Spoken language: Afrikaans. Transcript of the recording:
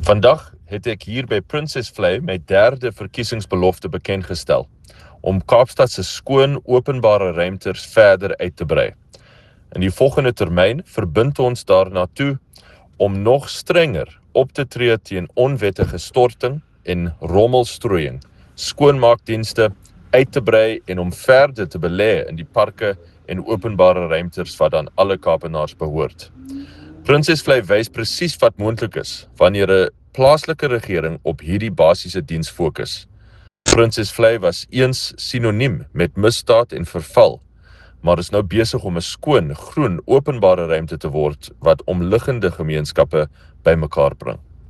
Vandag het ek hier by Princess Vlei my derde verkiesingsbelofte bekendgestel, om Kaapstad se skoon openbare ruimtes verder uit te brei. In die volgende termyn verbind ons daarna toe om nog strenger op te tree teen onwettige storting en rommelstrooiing, skoonmaakdienste uit te brei en om verder te belê in die parke en openbare ruimtes wat aan alle Kaapenaars behoort. Princess Vlei wys presies wat moontlik is wanneer 'n plaaslike regering op hierdie basiese diens fokus. Princess Vlei was eens sinoniem met misdaad en verval, maar is nou besig om 'n skoon, groen, openbare ruimte te word wat omliggende gemeenskappe bymekaar bring.